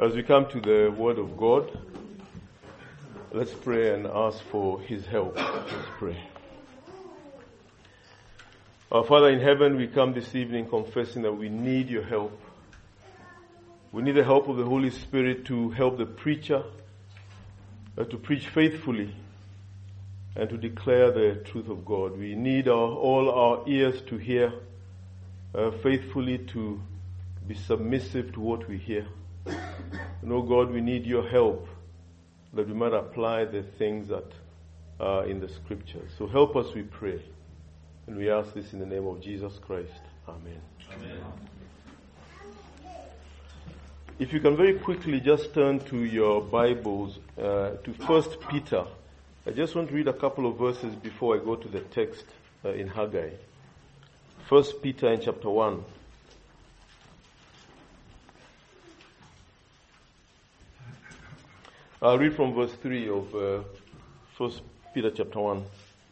As we come to the Word of God, let's pray and ask for His help. Let's pray. Our Father in heaven, we come this evening confessing that we need your help. We need the help of the Holy Spirit to help the preacher, to preach faithfully, and to declare the truth of God. We need all our ears to hear, faithfully to be submissive to what we hear. And oh God, we need your help that we might apply the things that are in the scriptures. So help us, we pray. And we ask this in the name of Jesus Christ. Amen. Amen. If you can very quickly just turn to your Bibles to 1 Peter. I just want to read a couple of verses before I go to the text in Haggai. 1 Peter in chapter 1. I'll read from verse 3 of 1 Peter chapter 1.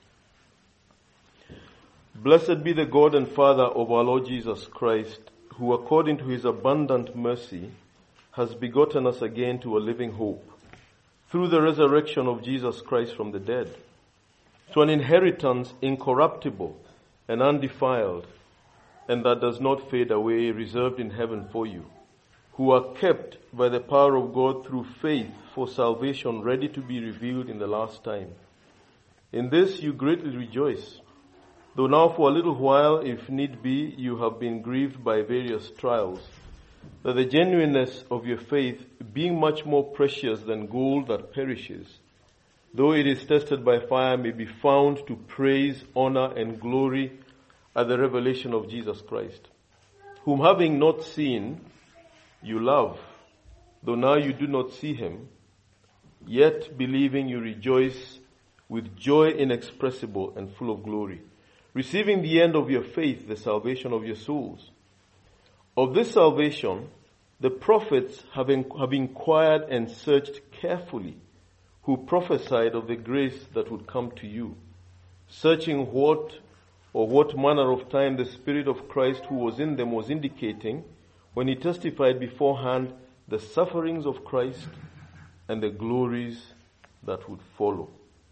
Blessed be the God and Father of our Lord Jesus Christ, who according to his abundant mercy has begotten us again to a living hope, through the resurrection of Jesus Christ from the dead, to an inheritance incorruptible and undefiled, and that does not fade away, reserved in heaven for you, who are kept by the power of God through faith for salvation ready to be revealed in the last time. In this you greatly rejoice, though now for a little while, if need be, you have been grieved by various trials, that the genuineness of your faith, being much more precious than gold that perishes, though it is tested by fire, may be found to praise, honor, and glory at the revelation of Jesus Christ, whom having not seen, you love, though now you do not see him, yet believing you rejoice with joy inexpressible and full of glory, receiving the end of your faith, the salvation of your souls. Of this salvation, the prophets have inquired and searched carefully, who prophesied of the grace that would come to you, searching what manner of time the Spirit of Christ who was in them was indicating when he testified beforehand the sufferings of Christ and the glories that would follow.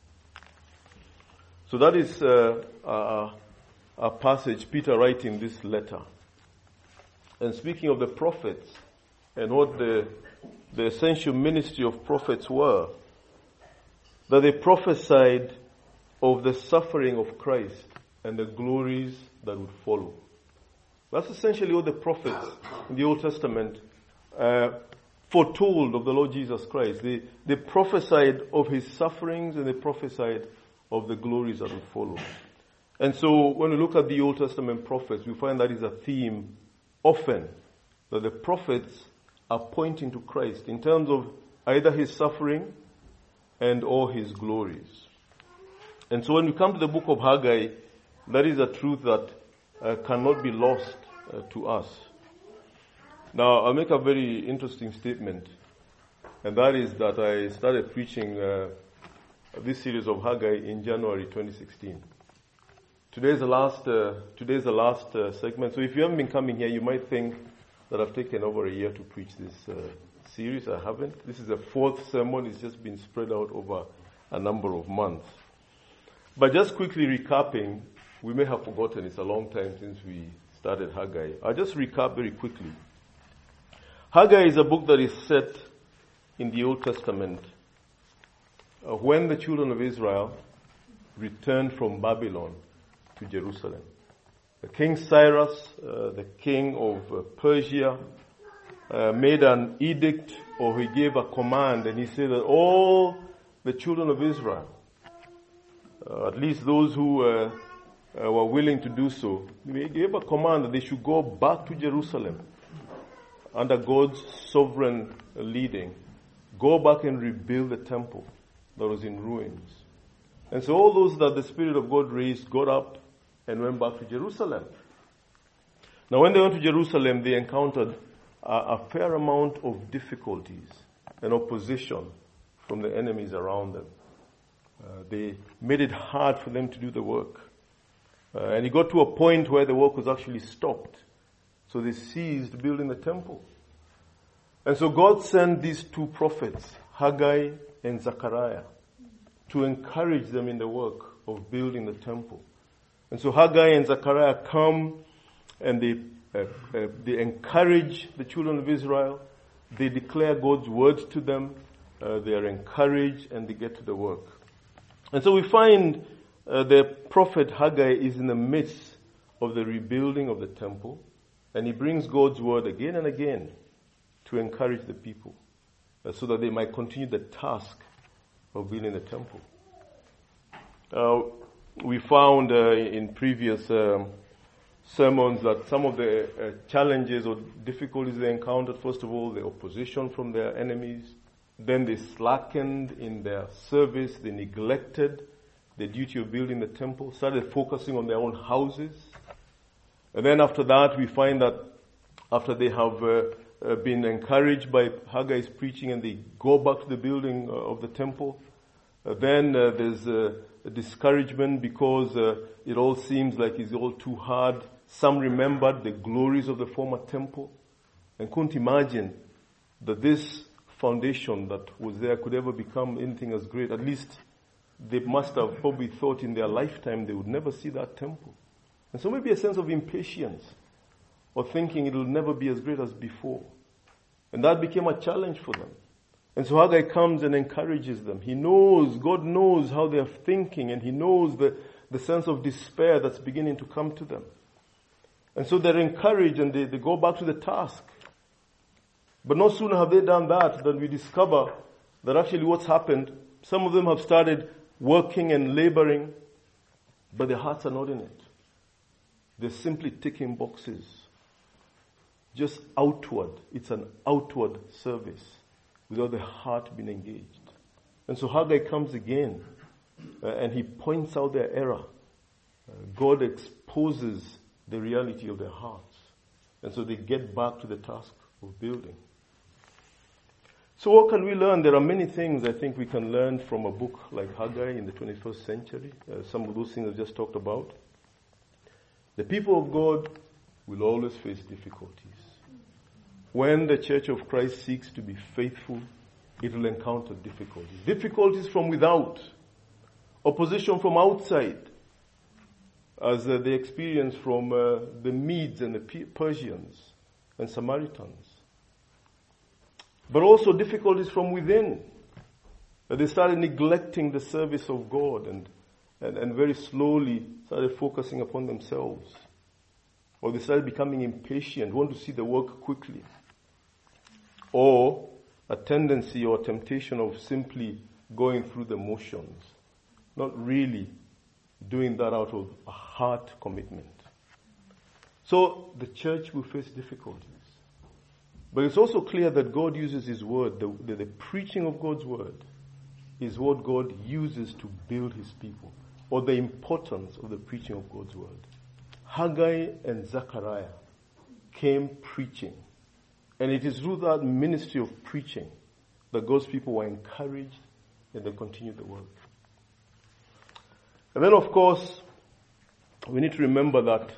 So that is a passage Peter writing this letter. And speaking of the prophets and what the essential ministry of prophets were, that they prophesied of the suffering of Christ and the glories that would follow. That's essentially what the prophets in the Old Testament foretold of the Lord Jesus Christ. They prophesied of his sufferings and they prophesied of the glories that would follow. And so when we look at the Old Testament prophets, we find that is a theme often, that the prophets are pointing to Christ in terms of either his suffering and or his glories. And so when we come to the book of Haggai, that is a truth that cannot be lost to us. Now, I'll make a very interesting statement, and that is that I started preaching this series of Haggai in January 2016. Today's the last segment. So if you haven't been coming here, you might think that I've taken over a year to preach this series. I haven't. This is the fourth sermon. It's just been spread out over a number of months. But just quickly recapping, we may have forgotten, it's a long time since we started Haggai. I'll just recap very quickly. Haggai is a book that is set in the Old Testament when the children of Israel returned from Babylon to Jerusalem. The King Cyrus, the king of Persia, made an edict, or he gave a command, and he said that all the children of Israel, at least those who were willing to do so, he gave a command that they should go back to Jerusalem under God's sovereign leading, go back and rebuild the temple that was in ruins. And so all those that the Spirit of God raised got up and went back to Jerusalem. Now when they went to Jerusalem, they encountered a fair amount of difficulties and opposition from the enemies around them. They made it hard for them to do the work. And it got to a point where the work was actually stopped. So they ceased building the temple. And so God sent these two prophets, Haggai and Zechariah, to encourage them in the work of building the temple. And so Haggai and Zechariah come and they encourage the children of Israel. They declare God's word to them. They are encouraged and they get to the work. And so we find the prophet Haggai is in the midst of the rebuilding of the temple, and he brings God's word again and again to encourage the people so that they might continue the task of building the temple. We found in previous sermons that some of the challenges or difficulties they encountered, first of all, the opposition from their enemies. Then they slackened in their service. They neglected the duty of building the temple, started focusing on their own houses. And then after that, we find that after they have been encouraged by Haggai's preaching and they go back to the building of the temple, then there's a discouragement because it all seems like it's all too hard. Some remembered the glories of the former temple and couldn't imagine that this foundation that was there could ever become anything as great. At least they must have probably thought in their lifetime they would never see that temple. And so maybe a sense of impatience or thinking it will never be as great as before. And that became a challenge for them. And so Haggai comes and encourages them. He knows, God knows how they are thinking, and he knows the sense of despair that's beginning to come to them. And so they're encouraged and they go back to the task. But no sooner have they done that than we discover that actually what's happened, some of them have started working and laboring, but their hearts are not in it. They're simply ticking boxes. Just outward. It's an outward service without the heart being engaged. And so Haggai comes again and he points out their error. God exposes the reality of their hearts. And so they get back to the task of building. So what can we learn? There are many things I think we can learn from a book like Haggai in the 21st century. Some of those things I just talked about. The people of God will always face difficulties. When the Church of Christ seeks to be faithful, it will encounter difficulties. Difficulties from without. Opposition from outside. As they experience from the Medes and the Persians and Samaritans. But also difficulties from within. They started neglecting the service of God and very slowly started focusing upon themselves. Or they started becoming impatient, want to see the work quickly. Or a tendency or temptation of simply going through the motions, not really doing that out of a heart commitment. So the church will face difficulties. But it's also clear that God uses His word. The preaching of God's word is what God uses to build His people, or the importance of the preaching of God's word. Haggai and Zechariah came preaching. And it is through that ministry of preaching that God's people were encouraged and they continued the work. And then, of course, we need to remember that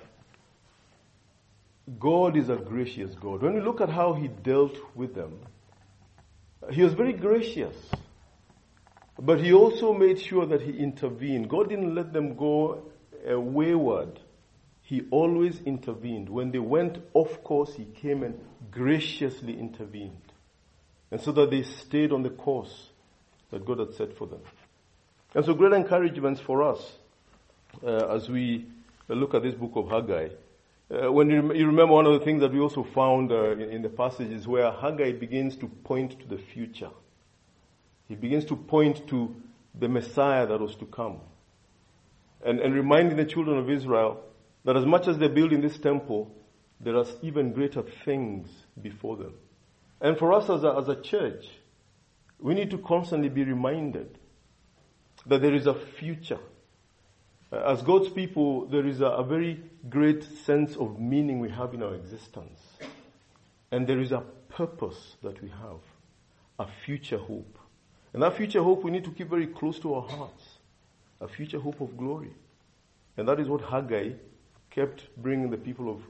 God is a gracious God. When we look at how He dealt with them, He was very gracious. But He also made sure that He intervened. God didn't let them go wayward. He always intervened. When they went off course, He came and graciously intervened. And so that they stayed on the course that God had set for them. And so great encouragements for us as we look at this book of Haggai. When you remember, one of the things that we also found in the passage is where Haggai begins to point to the future. He begins to point to the Messiah that was to come. And reminding the children of Israel that as much as they're building this temple, there are even greater things before them. And for us as a church, we need to constantly be reminded that there is a future. As God's people, there is a very great sense of meaning we have in our existence. And there is a purpose that we have, a future hope. And that future hope we need to keep very close to our hearts, a future hope of glory. And that is what Haggai kept bringing the people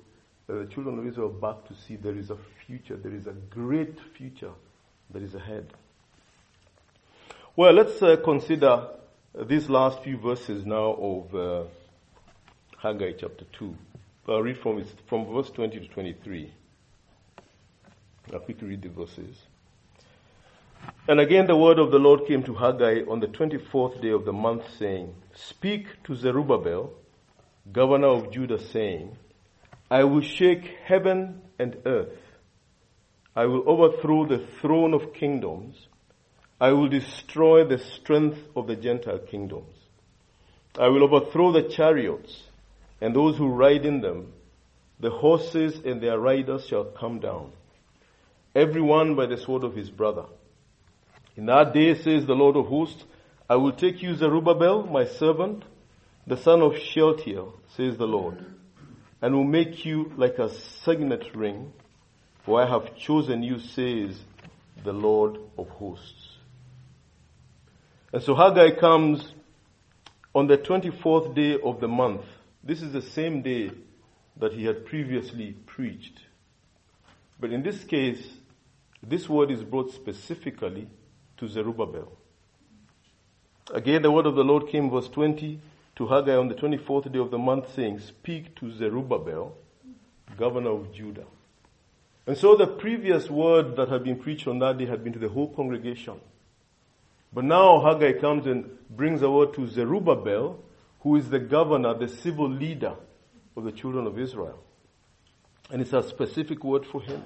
the children of Israel back to see there is a future, there is a great future that is ahead. Well, let's consider these last few verses now of Haggai chapter 2. I'll read from verse 20 to 23. I'll quickly read the verses. And again the word of the Lord came to Haggai on the 24th day of the month, saying, Speak to Zerubbabel, governor of Judah, saying, I will shake heaven and earth. I will overthrow the throne of kingdoms. I will destroy the strength of the Gentile kingdoms. I will overthrow the chariots and those who ride in them. The horses and their riders shall come down, every one by the sword of his brother. In that day, says the Lord of hosts, I will take you, Zerubbabel, my servant, the son of Shealtiel, says the Lord, and will make you like a signet ring, for I have chosen you, says the Lord of hosts. And so Haggai comes on the 24th day of the month. This is the same day that he had previously preached. But in this case, this word is brought specifically to Zerubbabel. Again, the word of the Lord came, verse 20, to Haggai on the 24th day of the month, saying, Speak to Zerubbabel, governor of Judah. And so the previous word that had been preached on that day had been to the whole congregation. But now Haggai comes and brings a word to Zerubbabel, who is the governor, the civil leader of the children of Israel. And it's a specific word for him.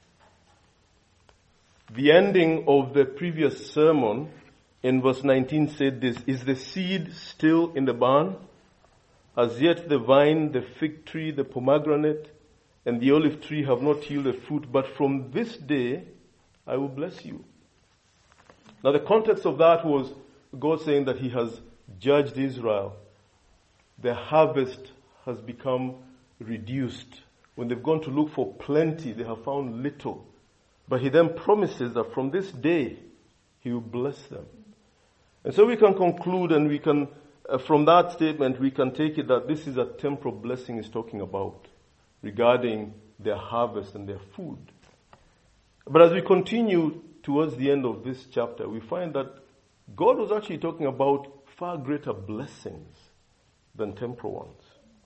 The ending of the previous sermon in verse 19 said this, Is the seed still in the barn? As yet the vine, the fig tree, the pomegranate, and the olive tree have not yielded fruit, but from this day I will bless you. Now the context of that was God saying that he has judged Israel. Their harvest has become reduced. When they've gone to look for plenty, they have found little. But he then promises that from this day, he will bless them. And so we can conclude, and we can, from that statement, we can take it that this is a temporal blessing he's talking about regarding their harvest and their food. But as we continue towards the end of this chapter, we find that God was actually talking about far greater blessings than temporal ones.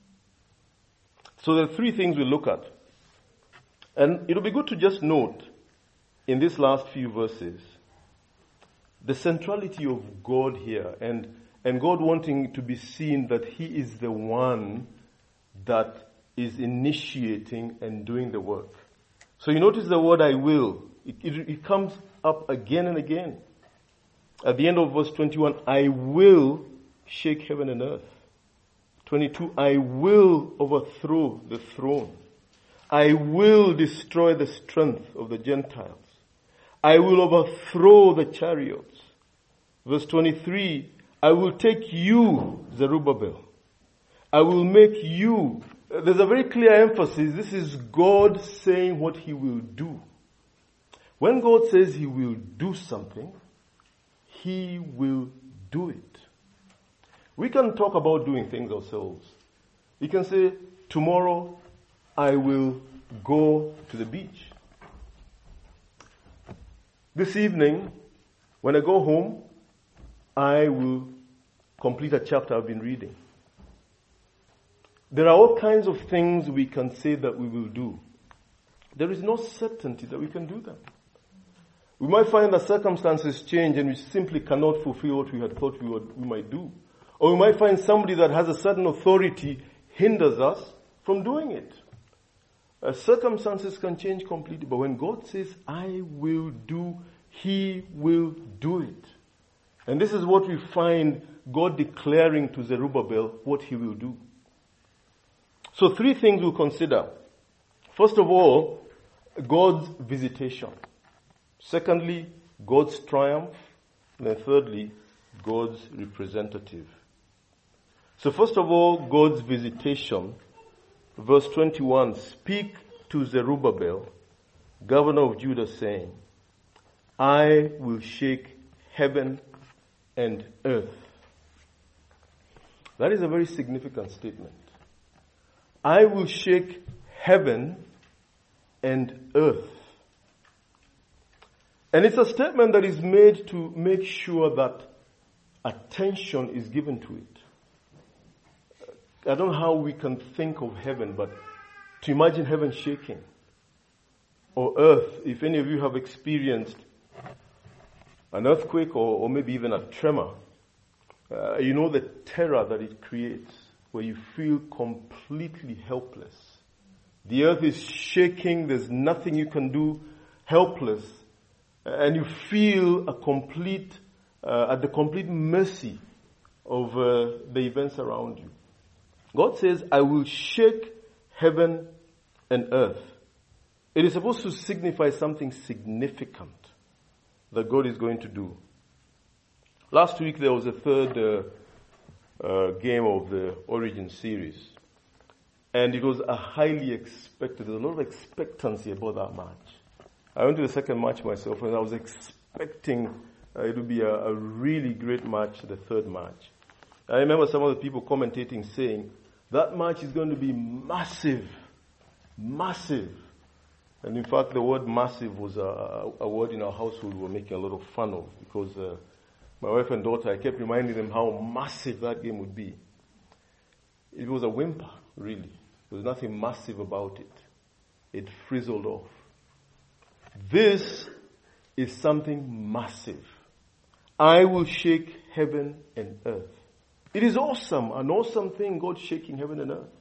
So there are three things we look at. And it'll be good to just note in these last few verses the centrality of God here and God wanting to be seen that he is the one that is initiating and doing the work. So you notice the word I will. It comes up again and again. At the end of verse 21, I will shake heaven and earth. 22, I will overthrow the throne. I will destroy the strength of the Gentiles. I will overthrow the chariots. Verse 23, I will take you, Zerubbabel. I will make you. There's a very clear emphasis. This is God saying what he will do. When God says he will do something, he will do it. We can talk about doing things ourselves. You can say, tomorrow I will go to the beach. This evening, when I go home, I will complete a chapter I've been reading. There are all kinds of things we can say that we will do. There is no certainty that we can do them. We might find that circumstances change and we simply cannot fulfill what we had thought we might do. Or we might find somebody that has a certain authority hinders us from doing it. Circumstances can change completely, but when God says, I will do, he will do it. And this is what we find God declaring to Zerubbabel what he will do. So three things we'll consider. First of all, God's visitation. Secondly, God's triumph. And then thirdly, God's representative. So first of all, God's visitation. Verse 21, speak to Zerubbabel, governor of Judah, saying, I will shake heaven and earth. That is a very significant statement. I will shake heaven and earth. And it's a statement that is made to make sure that attention is given to it. I don't know how we can think of heaven, but to imagine heaven shaking, or earth, if any of you have experienced an earthquake or maybe even a tremor, you know the terror that it creates, where you feel completely helpless. The earth is shaking, there's nothing you can do, helpless, and you feel at the complete mercy of the events around you. God says, I will shake heaven and earth. It is supposed to signify something significant that God is going to do. Last week there was a third game of the Origin series. And it was a highly expected, there's a lot of expectancy about that match. I went to the second match myself and I was expecting it would be a really great match, the third match. I remember some of the people commentating saying, that match is going to be massive. Massive. And in fact, the word massive was a word in our household we were making a lot of fun of, because my wife and daughter, I kept reminding them how massive that game would be. It was a whimper, really. There was nothing massive about it. It frizzled off. This is something massive. I will shake heaven and earth. It is awesome, an awesome thing, God shaking heaven and earth.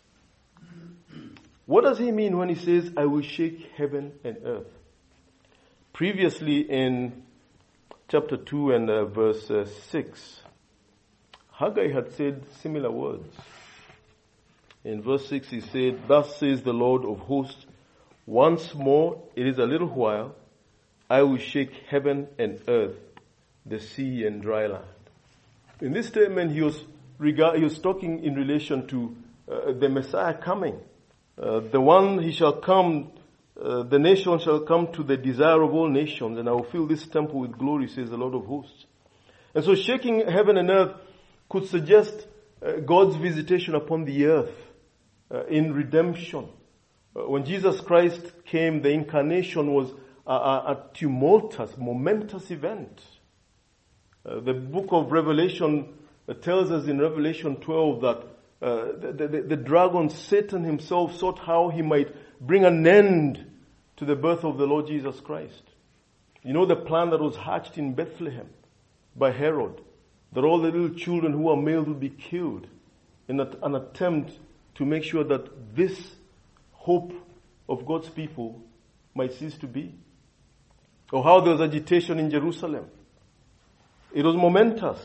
What does he mean when he says, I will shake heaven and earth? Previously in chapter 2 and verse 6, Haggai had said similar words. In verse 6 he said, thus says the Lord of hosts, once more, it is a little while, I will shake heaven and earth, the sea and dry land. In this statement he was talking in relation to the Messiah coming. The one he shall come, the nation shall come to the desire of all nations, and I will fill this temple with glory, says the Lord of hosts. And so shaking heaven and earth could suggest God's visitation upon the earth in redemption. When Jesus Christ came, the incarnation was a tumultuous, momentous event. The book of Revelation tells us in Revelation 12 that the dragon, Satan himself, sought how he might bring an end to the birth of the Lord Jesus Christ. You know the plan that was hatched in Bethlehem by Herod, that all the little children who are male would be killed in an attempt to make sure that this hope of God's people might cease to be. Or how there was agitation in Jerusalem. It was momentous.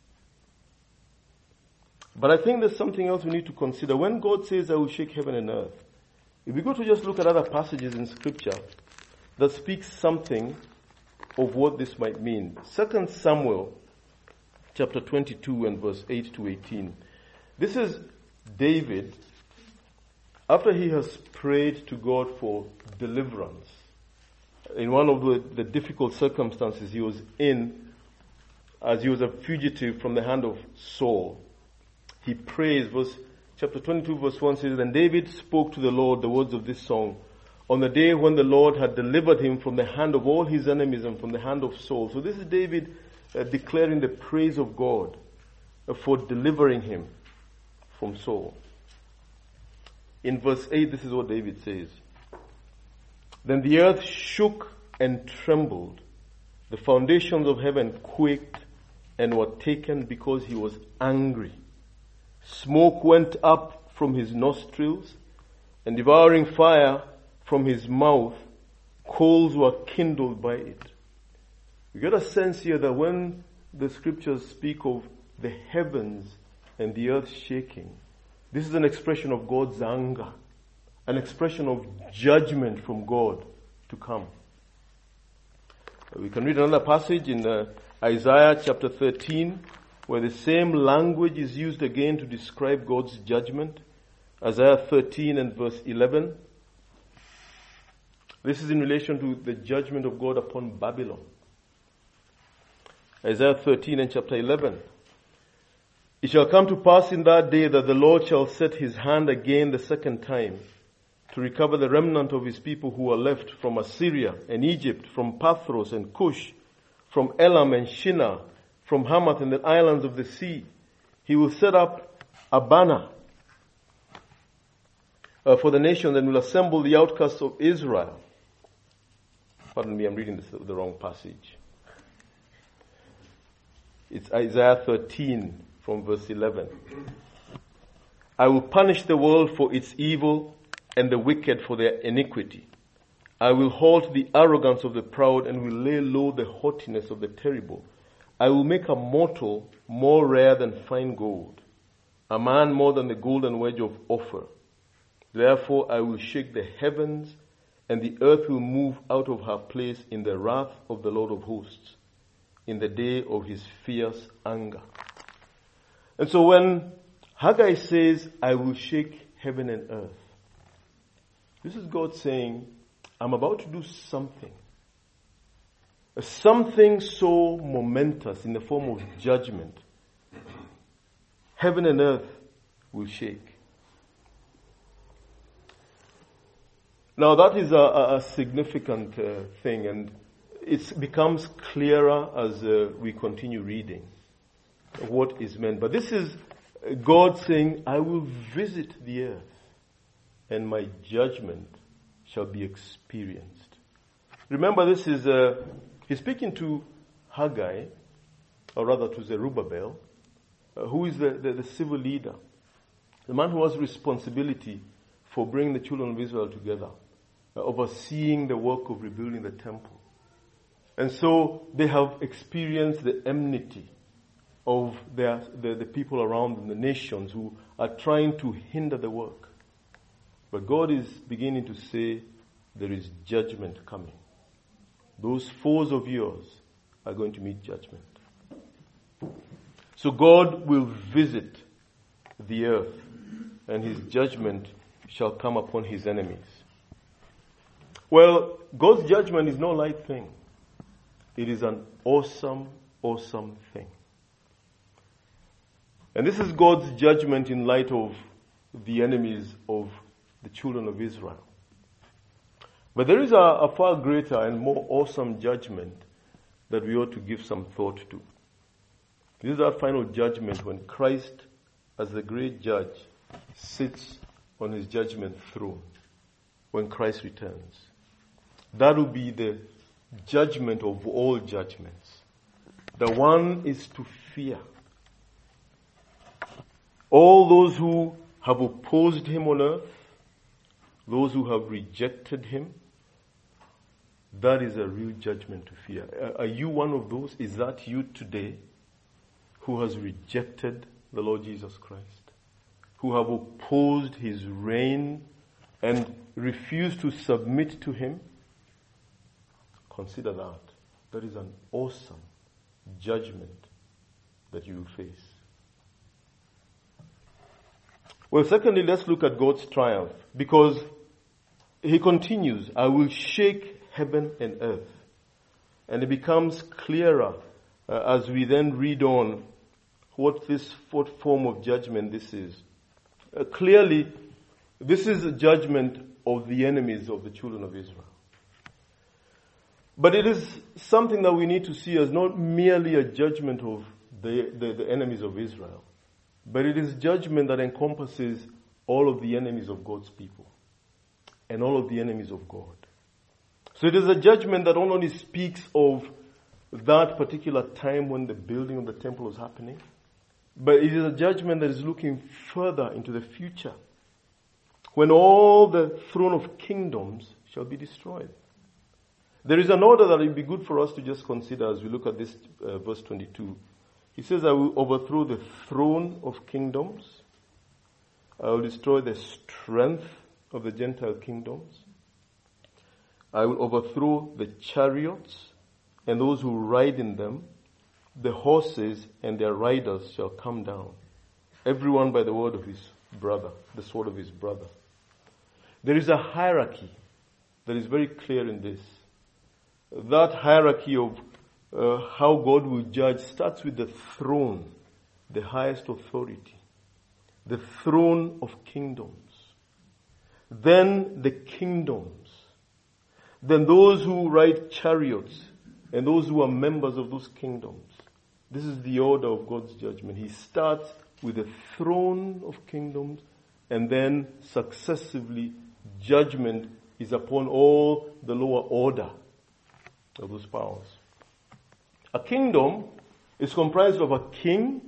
But I think there's something else we need to consider. When God says, I will shake heaven and earth, if we go to just look at other passages in Scripture that speaks something of what this might mean. 2 Samuel chapter 22 and verse 8 to 18. This is David, after he has prayed to God for deliverance in one of the difficult circumstances he was in, as he was a fugitive from the hand of Saul. He prays, chapter 22 verse 1 says, and David spoke to the Lord the words of this song, on the day when the Lord had delivered him from the hand of all his enemies and from the hand of Saul. So this is David declaring the praise of God for delivering him from Saul. In verse 8, this is what David says. Then the earth shook and trembled. The foundations of heaven quaked and were taken because he was angry. Smoke went up from his nostrils, and devouring fire from his mouth, coals were kindled by it. We get a sense here that when the scriptures speak of the heavens and the earth shaking, this is an expression of God's anger, an expression of judgment from God to come. We can read another passage in Isaiah chapter 13, where the same language is used again to describe God's judgment. Isaiah 13 and verse 11. This is in relation to the judgment of God upon Babylon. Isaiah 13 and chapter 11. It shall come to pass in that day that the Lord shall set his hand again the second time, to recover the remnant of his people who are left from Assyria and Egypt, from Pathros and Cush, from Elam and Shinar, from Hamath and the islands of the sea. He will set up a banner for the nations and will assemble the outcasts of Israel. Pardon me, I'm reading the wrong passage. It's Isaiah 13 from verse 11. I will punish the world for its evil and the wicked for their iniquity. I will halt the arrogance of the proud and will lay low the haughtiness of the terrible. I will make a mortal more rare than fine gold, a man more than the golden wedge of Ophir. Therefore I will shake the heavens, and the earth will move out of her place in the wrath of the Lord of hosts, in the day of his fierce anger. And so when Haggai says, I will shake heaven and earth, this is God saying, I'm about to do something. Something so momentous in the form of judgment. Heaven and earth will shake. Now that is a significant thing, and it becomes clearer as we continue reading what is meant. But this is God saying, I will visit the earth, and my judgment shall be experienced. Remember, this is he's speaking to Haggai, or rather to Zerubbabel, who is the civil leader, the man who has responsibility for bringing the children of Israel together, overseeing the work of rebuilding the temple. And so they have experienced the enmity of the people around them, the nations who are trying to hinder the work. But God is beginning to say there is judgment coming. Those foes of yours are going to meet judgment. So God will visit the earth, and his judgment shall come upon his enemies. Well, God's judgment is no light thing. It is an awesome, awesome thing. And this is God's judgment in light of the enemies of the children of Israel. But there is a far greater and more awesome judgment that we ought to give some thought to. This is our final judgment when Christ, as the great judge, sits on his judgment throne when Christ returns. That will be the judgment of all judgments. The one is to fear. All those who have opposed him on earth, those who have rejected him, that is a real judgment to fear. Are you one of those? Is that you today who has rejected the Lord Jesus Christ? Who have opposed his reign and refused to submit to him? Consider that. That is an awesome judgment that you will face. Well, secondly, let's look at God's triumph, because he continues, I will shake heaven and earth. And it becomes clearer as we then read on what form of judgment this is. Clearly, this is a judgment of the enemies of the children of Israel. But it is something that we need to see as not merely a judgment of the enemies of Israel, but it is judgment that encompasses all of the enemies of God's people and all of the enemies of God. So it is a judgment that not only speaks of that particular time when the building of the temple was happening, but it is a judgment that is looking further into the future, when all the throne of kingdoms shall be destroyed. There is an order that it would be good for us to just consider as we look at this verse 22. He says, I will overthrow the throne of kingdoms. I will destroy the strength of the Gentile kingdoms. I will overthrow the chariots and those who ride in them. The horses and their riders shall come down, everyone by the word of his brother, the sword of his brother. There is a hierarchy that is very clear in this. That hierarchy of how God will judge starts with the throne, the highest authority, the throne of kingdoms. then the kingdoms, then those who ride chariots, and those who are members of those kingdoms. This is the order of God's judgment. He starts with the throne of kingdoms, and then successively judgment is upon all the lower order of those powers. A kingdom is comprised of a king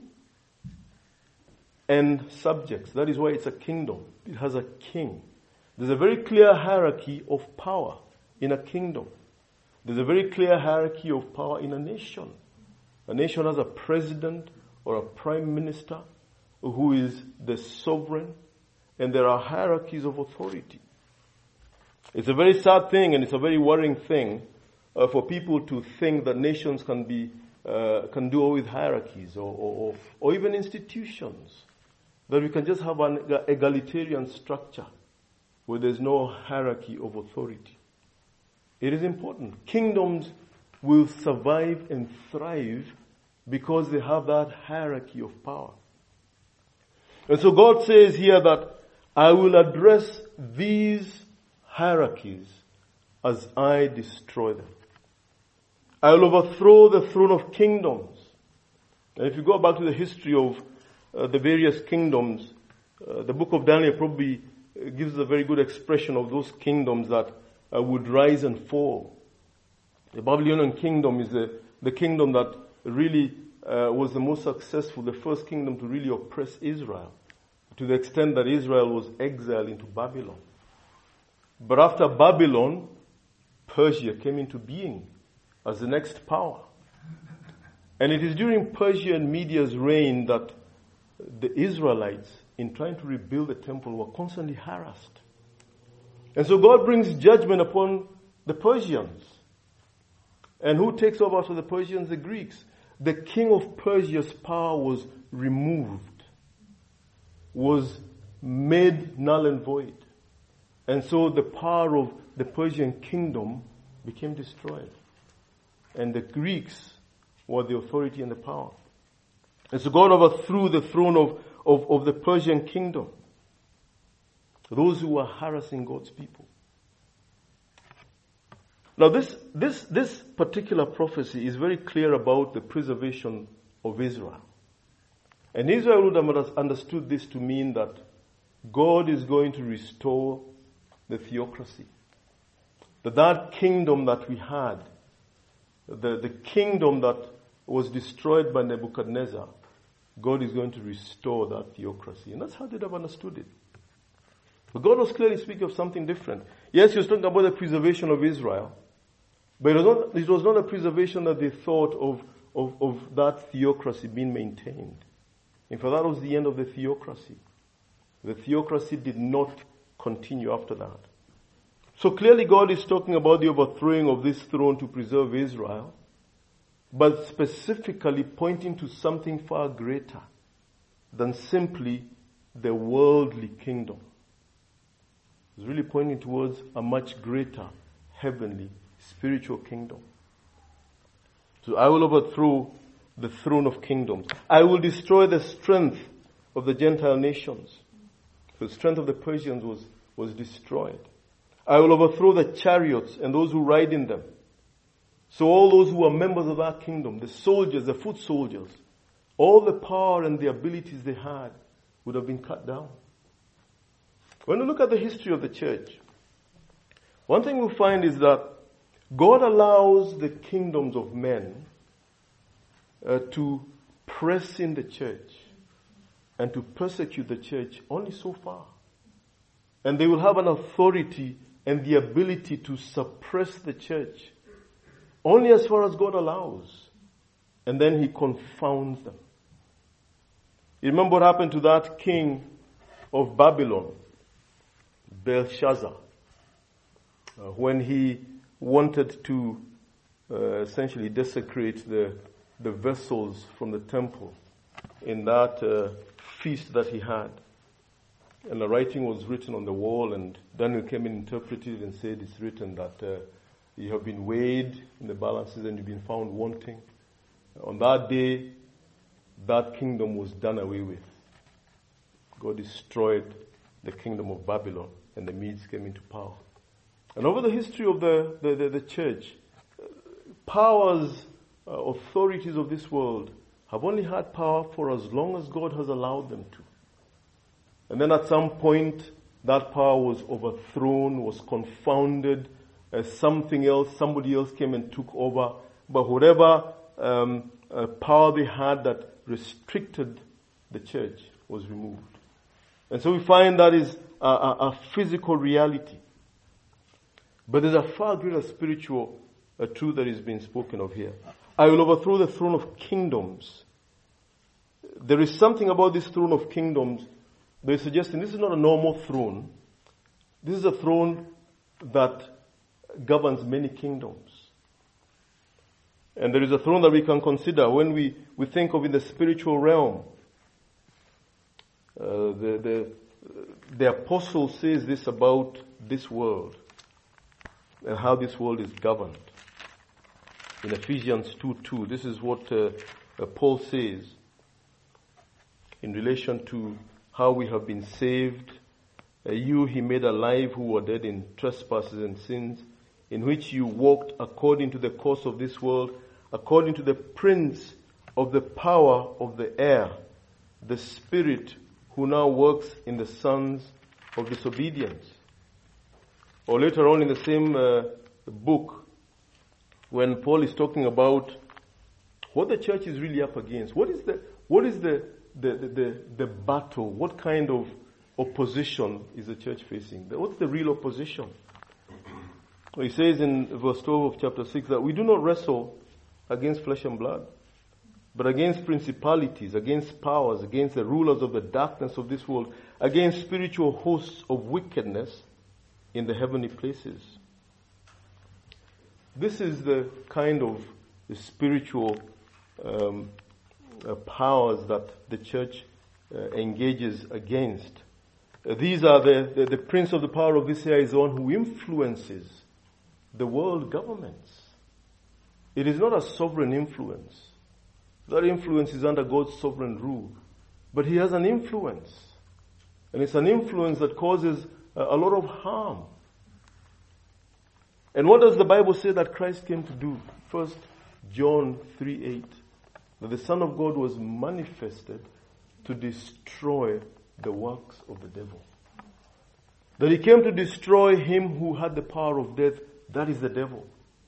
and subjects. That is why it's a kingdom. It has a king. There's a very clear hierarchy of power in a kingdom. There's a very clear hierarchy of power in a nation. A nation has a president or a prime minister who is the sovereign, and there are hierarchies of authority. It's a very sad thing, and it's a very worrying thing for people to think that nations can do away with hierarchies or even institutions. That we can just have an egalitarian structure where there's no hierarchy of authority. It is important. Kingdoms will survive and thrive because they have that hierarchy of power. And so God says here that I will address these hierarchies as I destroy them. I will overthrow the throne of kingdoms. And if you go back to the history of the various kingdoms, the book of Daniel probably gives a very good expression of those kingdoms that would rise and fall. The Babylonian kingdom is the kingdom that really was the most successful, the first kingdom to really oppress Israel, to the extent that Israel was exiled into Babylon. But after Babylon, Persia came into being as the next power. And it is during Persia and Media's reign that the Israelites, in trying to rebuild the temple, were constantly harassed. And so God brings judgment upon the Persians. And who takes over after the Persians? The Greeks. The king of Persia's power was removed, was made null and void. And so the power of the Persian kingdom became destroyed. And the Greeks were the authority and the power. And so God overthrew the throne of the Persian kingdom. Those who were harassing God's people. Now this particular prophecy is very clear about the preservation of Israel. And Israel would have understood this to mean that God is going to restore the theocracy. That kingdom that we had, the kingdom that was destroyed by Nebuchadnezzar, God is going to restore that theocracy. And that's how they'd have understood it. But God was clearly speaking of something different. Yes, he was talking about the preservation of Israel, but it was not a preservation that they thought of that theocracy being maintained. In fact, that was the end of the theocracy. The theocracy did not continue after that. So clearly God is talking about the overthrowing of this throne to preserve Israel, but specifically pointing to something far greater than simply the worldly kingdom. It's really pointing towards a much greater heavenly spiritual kingdom. So I will overthrow the throne of kingdoms. I will destroy the strength of the Gentile nations. The strength of the Persians was destroyed. I will overthrow the chariots and those who ride in them. So all those who are members of that kingdom, the soldiers, the foot soldiers, all the power and the abilities they had would have been cut down. When we look at the history of the church, one thing we find is that God allows the kingdoms of men to press in the church and to persecute the church only so far. And they will have an authority and the ability to suppress the church only as far as God allows. And then he confounds them. You remember what happened to that king of Babylon, Belshazzar, when he wanted to essentially desecrate the vessels from the temple in that feast that he had. And the writing was written on the wall, and Daniel came and interpreted and said it's written that you have been weighed in the balances and you've been found wanting. On that day, that kingdom was done away with. God destroyed the kingdom of Babylon and the Medes came into power. And over the history of the church, powers, authorities of this world have only had power for as long as God has allowed them to. And then at some point, that power was overthrown, was confounded, somebody else came and took over. But whatever power they had that restricted the church was removed. And so we find that is a physical reality. But there's a far greater spiritual truth that is being spoken of here. I will overthrow the throne of kingdoms. There is something about this throne of kingdoms that is suggesting this is not a normal throne. This is a throne that governs many kingdoms. And there is a throne that we can consider when we think of in the spiritual realm. The apostle says this about this world and how this world is governed. In Ephesians 2:2, this is what Paul says in relation to how we have been saved. You he made alive who were dead in trespasses and sins, in which you walked according to the course of this world, according to the prince of the power of the air, the spirit who now works in the sons of disobedience. Or later on in the same book, when Paul is talking about what the church is really up against, what is the battle? What kind of opposition is the church facing? What's the real opposition? He says in verse 12 of chapter 6 that we do not wrestle against flesh and blood, but against principalities, against powers, against the rulers of the darkness of this world, against spiritual hosts of wickedness in the heavenly places. This is the kind of spiritual powers that the church engages against. These are the prince of the power of this air is the one who influences the world governments. It is not a sovereign influence. That influence is under God's sovereign rule. But he has an influence. And it's an influence that causes a lot of harm. And what does the Bible say that Christ came to do? First John 3:8. That the Son of God was manifested to destroy the works of the devil. That he came to destroy him who had the power of death. That is the devil.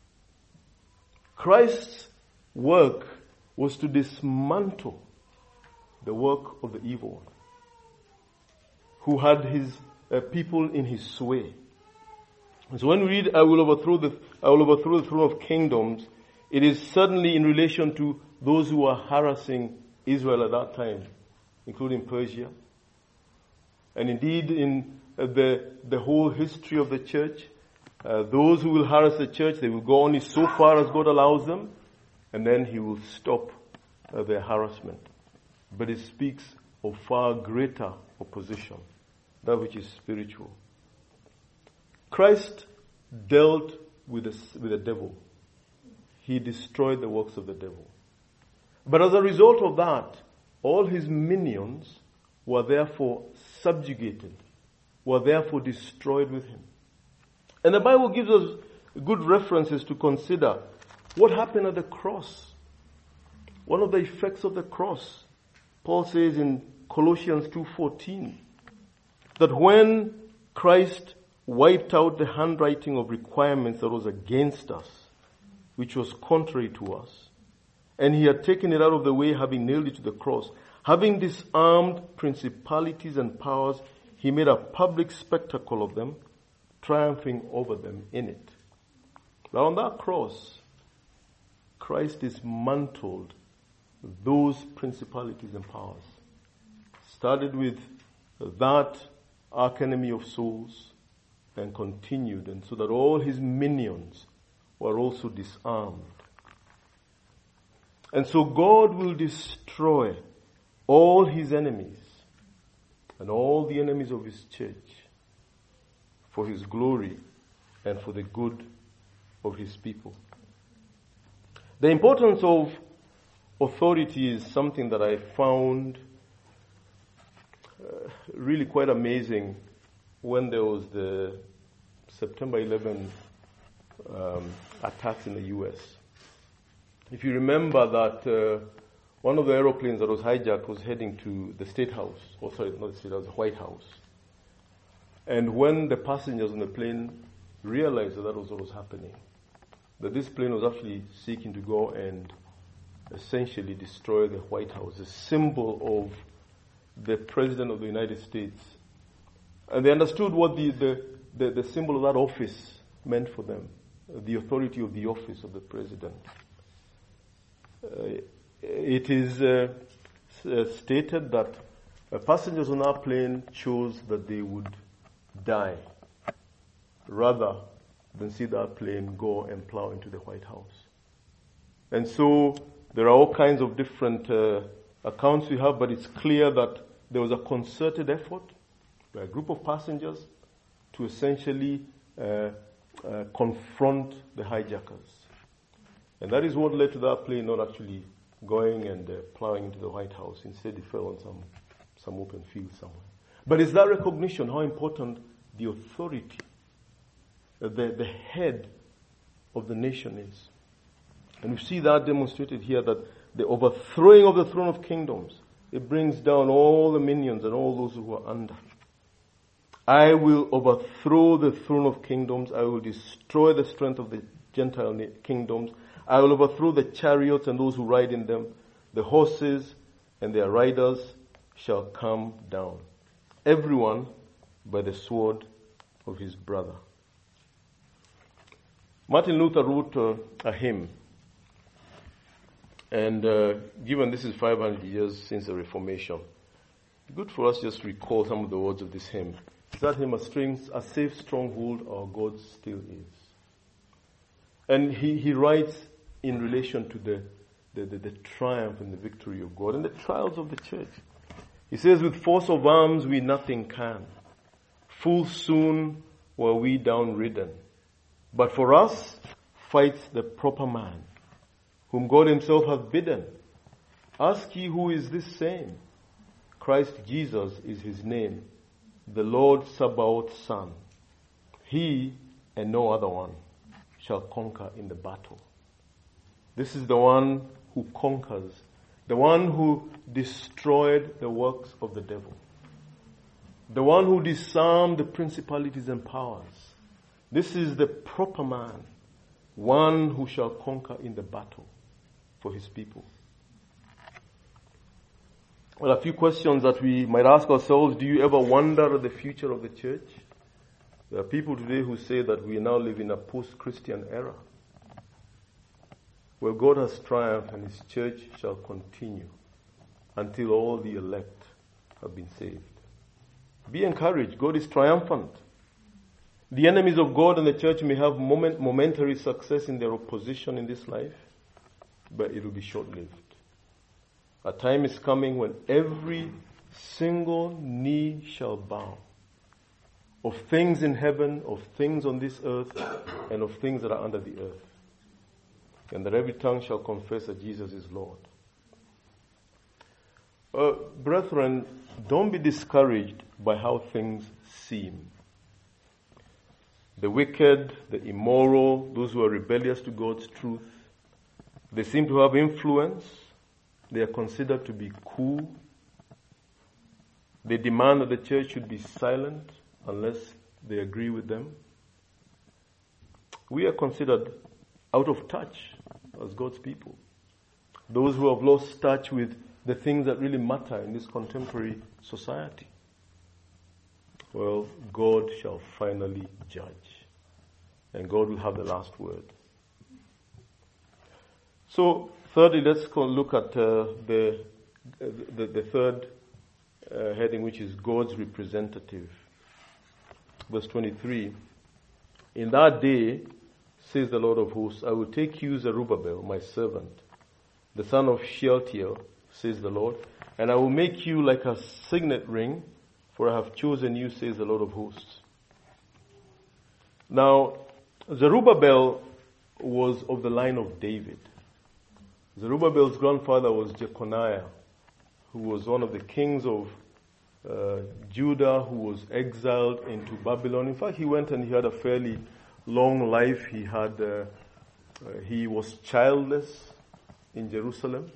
Christ's work was to dismantle the work of the evil one, who had his people in his sway. And so when we read, I will overthrow the throne of kingdoms, it is certainly in relation to those who are harassing Israel at that time, including Persia. And indeed in the whole history of the church, those who will harass the church, they will go only so far as God allows them, and then he will stop their harassment. But it speaks of far greater opposition, that which is spiritual. Christ dealt with the devil. He destroyed the works of the devil. But as a result of that, all his minions were therefore subjugated, were therefore destroyed with him. And the Bible gives us good references to consider what happened at the cross. One of the effects of the cross, Paul says in Colossians 2:14, that when Christ wiped out the handwriting of requirements that was against us, which was contrary to us, and he had taken it out of the way, having nailed it to the cross, having disarmed principalities and powers, he made a public spectacle of them, triumphing over them in it. Now on that cross, Christ dismantled those principalities and powers. Started with that archenemy of souls and continued, and so that all his minions were also disarmed. And so God will destroy all his enemies and all the enemies of his church for his glory and for the good of his people. The importance of authority is something that I found really quite amazing when there was the September 11 attacks in the U.S. If you remember that one of the aeroplanes that was hijacked was heading to the State House, not the State House, the White House. And when the passengers on the plane realized that that was what was happening, that this plane was actually seeking to go and essentially destroy the White House, a symbol of the President of the United States. And they understood what the symbol of that office meant for them, the authority of the office of the President. It is stated that passengers on our plane chose that they would die rather than see that plane go and plow into the White House. And so there are all kinds of different accounts we have, but it's clear that there was a concerted effort by a group of passengers to essentially confront the hijackers. And that is what led to that plane not actually going and plowing into the White House. Instead, it fell on some open field somewhere. But it's that recognition how important the authority, the head of the nation is. And we see that demonstrated here, that the overthrowing of the throne of kingdoms, it brings down all the minions and all those who are under. I will overthrow the throne of kingdoms. I will destroy the strength of the Gentile kingdoms. I will overthrow the chariots and those who ride in them. The horses and their riders shall come down. Everyone by the sword of his brother. Martin Luther wrote a hymn. And given this is 500 years since the Reformation, it's good for us just to recall some of the words of this hymn. Is that hymn, a safe stronghold our God still is. And he writes in relation to the triumph and the victory of God and the trials of the church. He says, with force of arms we nothing can. Full soon were we downridden. But for us fights the proper man, whom God himself hath bidden. Ask ye who is this same? Christ Jesus is his name, the Lord Sabaoth's son. He and no other one shall conquer in the battle. This is the one who conquers, the one who destroyed the works of the devil, the one who disarmed the principalities and powers. This is the proper man, one who shall conquer in the battle for his people. Well, a few questions that we might ask ourselves. Do you ever wonder at the future of the church? There are people today who say that we now live in a post-Christian era, where God has triumphed and his church shall continue until all the elect have been saved. Be encouraged. God is triumphant. The enemies of God and the church may have momentary success in their opposition in this life, but it will be short-lived. A time is coming when every single knee shall bow, of things in heaven, of things on this earth, and of things that are under the earth. And that every tongue shall confess that Jesus is Lord. Brethren, don't be discouraged by how things seem. The wicked, the immoral, those who are rebellious to God's truth, they seem to have influence. They are considered to be cool. They demand that the church should be silent unless they agree with them. We are considered out of touch as God's people. Those who have lost touch with the things that really matter in this contemporary society. Well, God shall finally judge. And God will have the last word. So, thirdly, let's look at the third heading, which is God's representative. Verse 23. In that day, says the Lord of hosts, I will take you, Zerubbabel, my servant, the son of Shealtiel, says the Lord, and I will make you like a signet ring, for I have chosen you, says the Lord of hosts. Now, Zerubbabel was of the line of David. Zerubbabel's grandfather was Jeconiah, who was one of the kings of Judah, who was exiled into Babylon. In fact, he went and he had a fairly long life. He was childless in Jerusalem.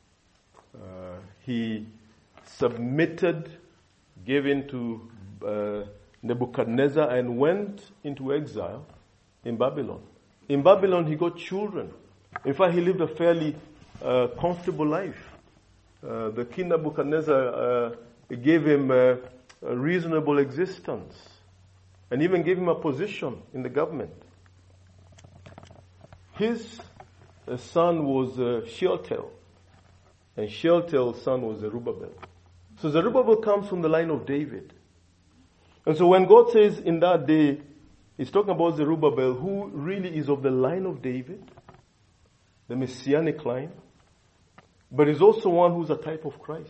He submitted, gave in to Nebuchadnezzar, and went into exile in Babylon. In Babylon, he got children. In fact, he lived a fairly comfortable life. The king Nebuchadnezzar gave him a reasonable existence and even gave him a position in the government. His son was Shealtiel, and Shealtiel's son was Zerubbabel. So Zerubbabel comes from the line of David. And so when God says in that day, He's talking about Zerubbabel, who really is of the line of David, the messianic line, but is also one who's a type of Christ.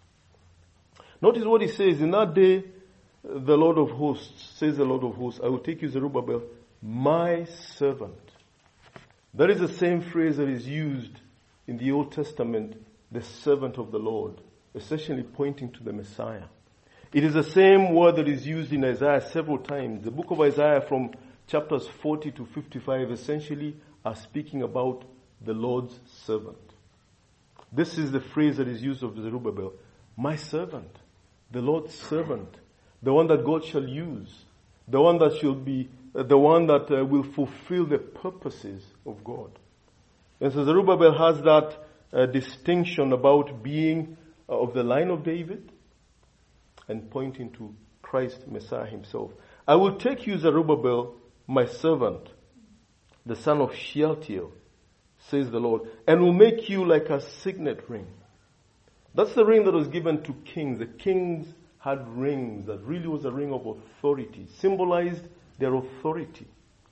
Notice what he says, in that day, the Lord of hosts, says the Lord of hosts, I will take you, Zerubbabel, my servant. That is the same phrase that is used in the Old Testament, the servant of the Lord, essentially pointing to the Messiah. It is the same word that is used in Isaiah several times. The book of Isaiah from chapters 40 to 55 essentially are speaking about the Lord's servant. This is the phrase that is used of Zerubbabel. My servant, the Lord's servant, the one that God shall use, the one that shall be, the one that will fulfill the purposes of God. And so Zerubbabel has that distinction about being of the line of David and pointing to Christ, Messiah himself. I will take you, Zerubbabel, my servant, the son of Shealtiel, says the Lord, and will make you like a signet ring. That's the ring that was given to kings. The kings had rings that really was a ring of authority, symbolized their authority.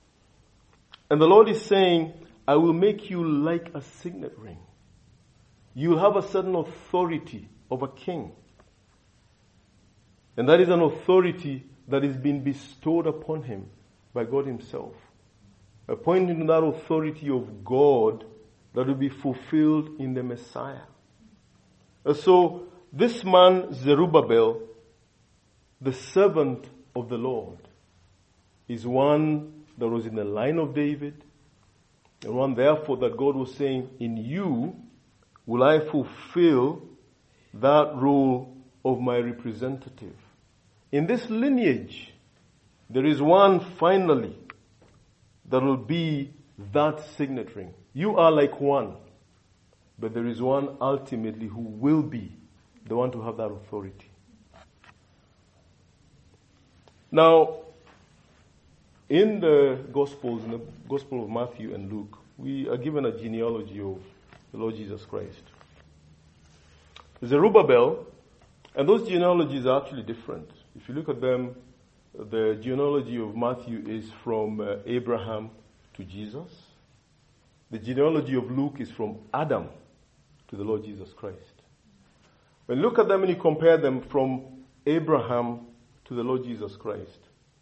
And the Lord is saying, I will make you like a signet ring. You have a certain authority of a king. And that is an authority that is being bestowed upon him by God himself. Pointing to that authority of God that will be fulfilled in the Messiah. So this man, Zerubbabel, the servant of the Lord, is one that was in the line of David, and one therefore that God was saying, in you will I fulfill that role of my representative. In this lineage, there is one finally that will be that signet ring. You are like one, but there is one ultimately who will be the one to have that authority. Now, in the Gospels, in the Gospel of Matthew and Luke, we are given a genealogy of the Lord Jesus Christ. Zerubbabel, and those genealogies are actually different. If you look at them, the genealogy of Matthew is from Abraham to Jesus. The genealogy of Luke is from Adam to the Lord Jesus Christ. When you look at them and you compare them from Abraham to the Lord Jesus Christ,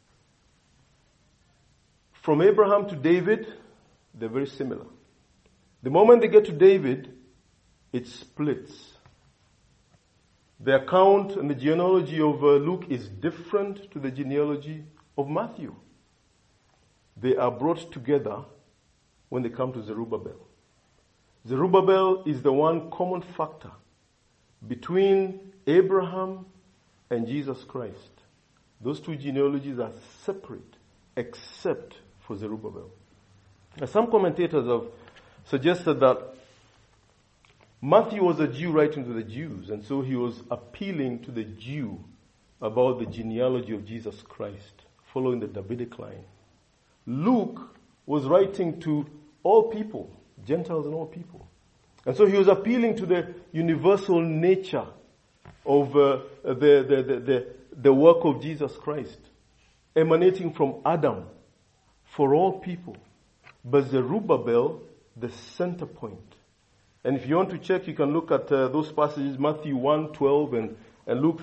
from Abraham to David, they're very similar. The moment they get to David, it splits. The account and the genealogy of Luke is different to the genealogy of Matthew. They are brought together when they come to Zerubbabel. Zerubbabel is the one common factor between Abraham and Jesus Christ. Those two genealogies are separate except for Zerubbabel. Now, some commentators have suggested that Matthew was a Jew writing to the Jews, and so he was appealing to the Jew about the genealogy of Jesus Christ, following the Davidic line. Luke was writing to all people, Gentiles and all people. And so he was appealing to the universal nature of the work of Jesus Christ, emanating from Adam for all people. But Zerubbabel, the center point. And if you want to check, you can look at those passages, Matthew 1:12 and Luke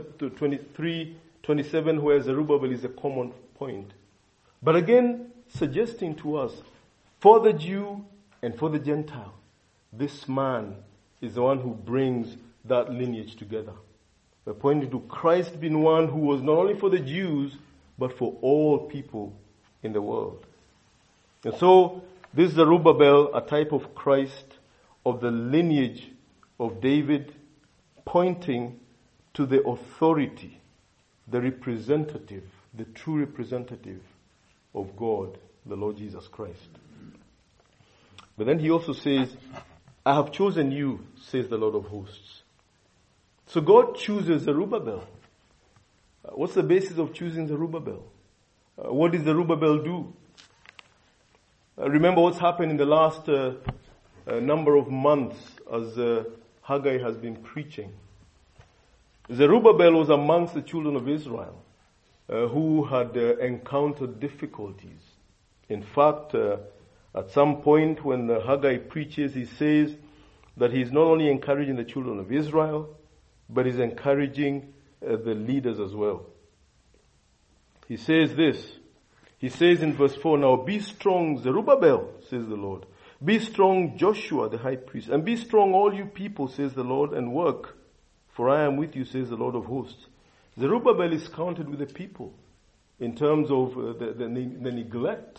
3:27, where Zerubbabel is a common point. But again, suggesting to us, for the Jew and for the Gentile, this man is the one who brings that lineage together. We're pointing to Christ being one who was not only for the Jews, but for all people in the world. And so, this Zerubbabel, a type of Christ, of the lineage of David, pointing to the authority, the representative, the true representative of God, the Lord Jesus Christ. But then he also says, I have chosen you, says the Lord of hosts. So God chooses Zerubbabel. What's the basis of choosing Zerubbabel? What did Zerubbabel do? Remember what's happened in the last number of months as Haggai has been preaching. Zerubbabel was amongst the children of Israel who had encountered difficulties. In fact, at some point when Haggai preaches, he says that he's not only encouraging the children of Israel, but he's encouraging the leaders as well. He says this. He says in verse 4, now be strong, Zerubbabel, says the Lord. Be strong, Joshua, the high priest. And be strong, all you people, says the Lord, and work. For I am with you, says the Lord of hosts. Zerubbabel is counted with the people in terms of the neglect.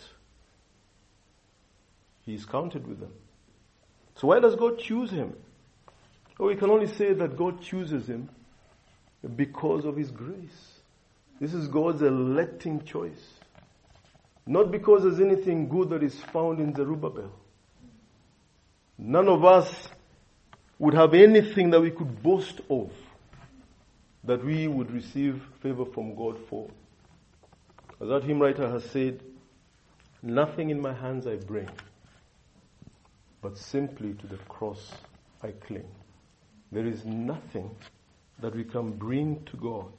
He is counted with them. So why does God choose him? Oh, we can only say that God chooses him because of his grace. This is God's electing choice. Not because there's anything good that is found in Zerubbabel. None of us would have anything that we could boast of that we would receive favor from God for. As that hymn writer has said, nothing in my hands I bring, but simply to the cross I cling. There is nothing that we can bring to God.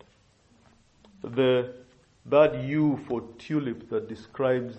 That U for tulip that describes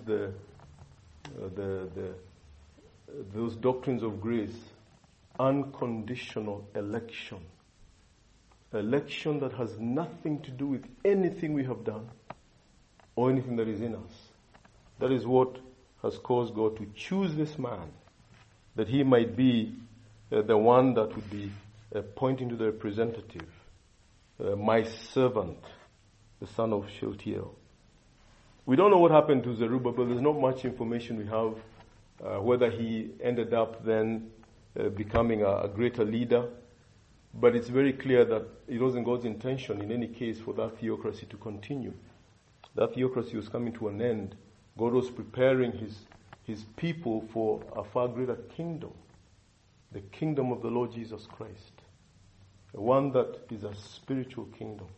those doctrines of grace, unconditional election. Election that has nothing to do with anything we have done or anything that is in us. That is what has caused God to choose this man, that he might be the one that would be pointing to the representative, my servant, the son of Shealtiel. We don't know what happened to Zerubbabel. There's not much information we have, whether he ended up then becoming a greater leader. But it's very clear that it wasn't God's intention in any case for that theocracy to continue. That theocracy was coming to an end. God was preparing his people for a far greater kingdom. The kingdom of the Lord Jesus Christ. One that is a spiritual kingdom.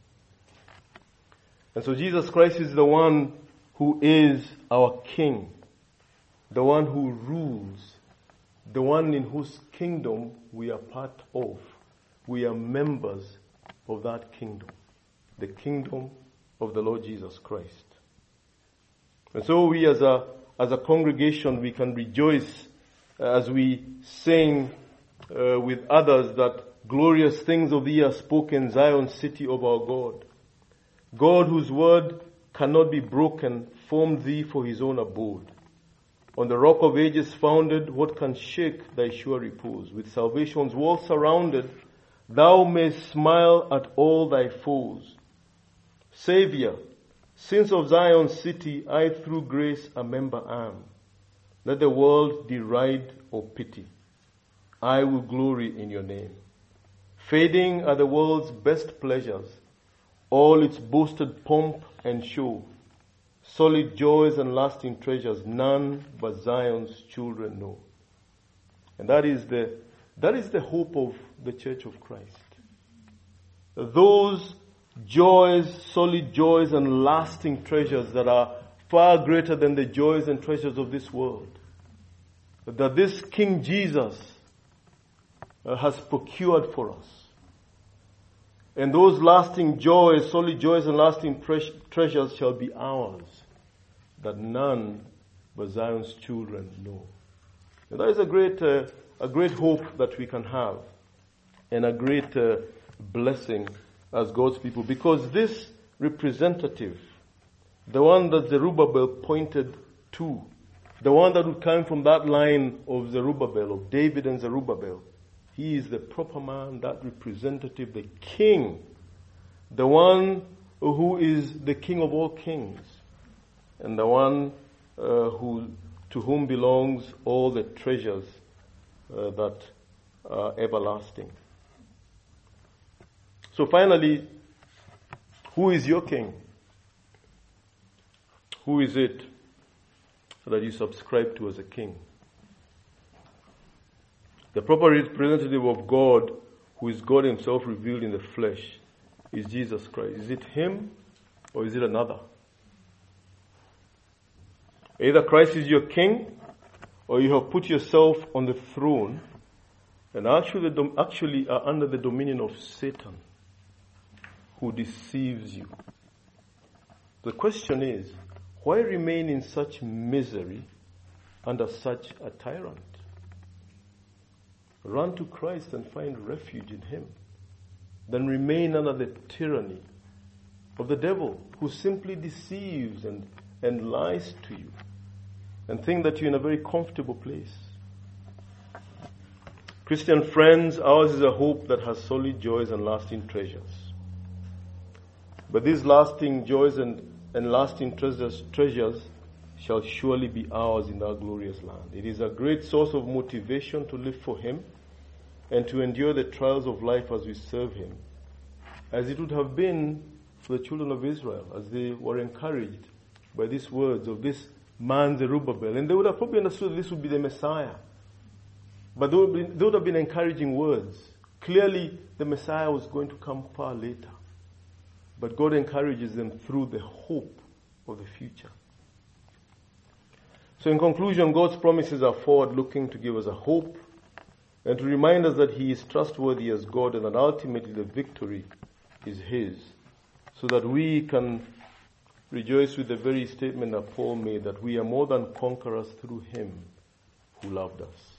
And so Jesus Christ is the one who is our King. The one who rules. The one in whose kingdom we are part of. We are members of that kingdom. The kingdom of the Lord Jesus Christ. And so we as a congregation, we can rejoice as we sing with others that glorious things of thee are spoken, Zion, city of our God. God whose word cannot be broken, formed thee for his own abode. On the rock of ages founded, what can shake thy sure repose? With salvation's wall surrounded, thou mayst smile at all thy foes. Savior, since of Zion's city I through grace a member am. Let the world deride or pity. I will glory in your name. Fading are the world's best pleasures, all its boasted pomp and show. Solid joys and lasting treasures none but Zion's children know. And that is the hope of the Church of Christ. Those joys, solid joys and lasting treasures that are far greater than the joys and treasures of this world. That this King Jesus has procured for us. And those lasting joys, solid joys and lasting treasures shall be ours, that none but Zion's children know. And that is a great hope that we can have, and a great blessing as God's people, because this representative, the one that Zerubbabel pointed to, the one that would come from that line of Zerubbabel, of David and Zerubbabel, He is the proper man, that representative, the king, the one who is the king of all kings, and the one to whom belongs all the treasures that are everlasting. So finally, who is your king? Who is it that you subscribe to as a king? The proper representative of God, who is God himself revealed in the flesh, is Jesus Christ. Is it him or is it another? Either Christ is your king, or you have put yourself on the throne and actually are under the dominion of Satan, who deceives you. The question is, why remain in such misery under such a tyrant? Run to Christ and find refuge in him. Then remain under the tyranny of the devil, who simply deceives and lies to you, and think that you're in a very comfortable place. Christian friends, ours is a hope that has solid joys and lasting treasures. But these lasting joys and lasting treasures shall surely be ours in our glorious land. It is a great source of motivation to live for him and to endure the trials of life as we serve him, as it would have been for the children of Israel, as they were encouraged by these words of this man Zerubbabel. And they would have probably understood this would be the Messiah. But they would have been encouraging words. Clearly, the Messiah was going to come far later. But God encourages them through the hope of the future. So in conclusion, God's promises are forward-looking to give us a hope and to remind us that he is trustworthy as God, and that ultimately the victory is his, so that we can rejoice with the very statement that Paul made, that we are more than conquerors through him who loved us.